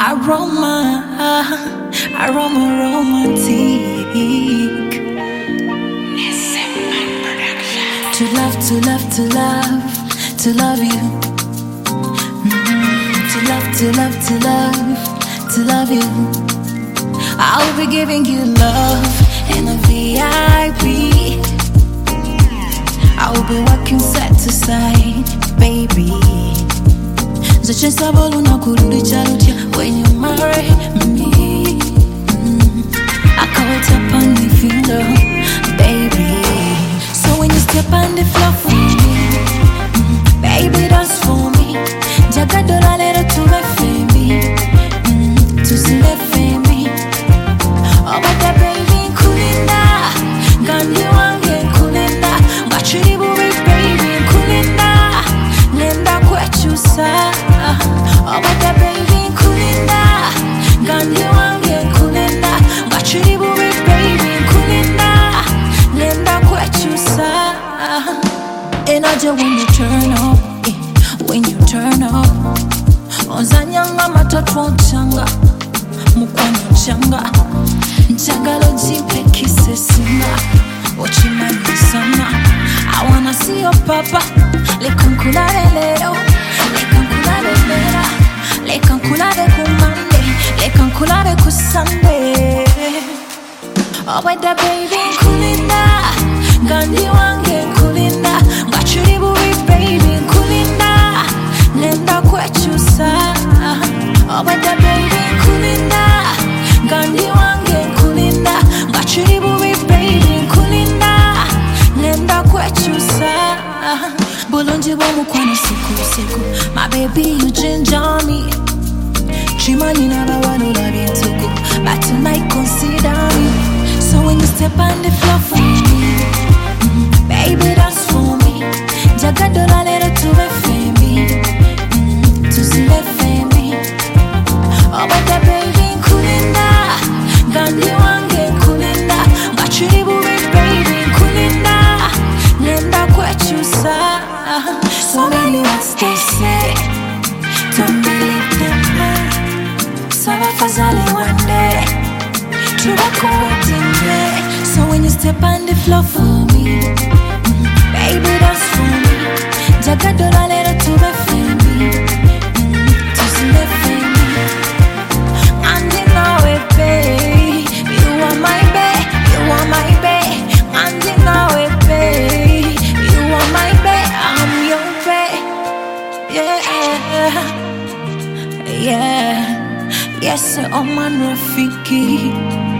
Aroma, aroma romantic. To love, to love, to love, to love you. To love, to love, to love, to love you. I'll be giving you love in a VIP. I'll be working side to side, baby. Zochesa bolu na kurudisha rudia when you marry me. I call it up on the finger, baby. So when you step on the floor for me, baby, dance for me. Jaga dola lero to my baby, to see my baby. Oh, but that baby kulinda, gandi wange kulinda, machiri bubi baby kulinda, nenda kwechusa. Oh, but that baby kulinda, gandi wange kulinda, machiri bubi baby kulinda, nenda kwechusa. Energy when you turn up, when you turn up. Ozanyanga matatu changa, mukwano changa. Njagalo jipe kise singa, ochimani sana. I wanna see your papa, lekankulare leo, lekankulare lera, lekankulare kumande, lekankulare kusande. Oh, but the baby kulinda, gandi wange kulinda, machiri bubi baby kulinda, nenda kwechusa. Oh, but the baby kulinda, gandi wange kulinda, machiri bubi baby kulinda, nenda kwechusa. Bulunji bomu kwana siku siku, my baby you ginger me. Chimani na bawano la bintuku, but tonight consider me. So when you step on the floor for me, baby dance for me. Jaga dola lero to my baby, to see my baby. Oh, but that baby kulinda, gandi wange kulinda, machiri bubi baby kulinda, nenda kwechusa. So many words they say, don't believe them. Fazali one day, so when you step on the floor for me, baby dance for me. Jaga dola lero to my baby, to see my baby. And you know it, babe. You are my babe, you are my babe. And you know it, babe. You are my babe, I'm your babe. Yeah, yeah. Yes, Oman Rafiki.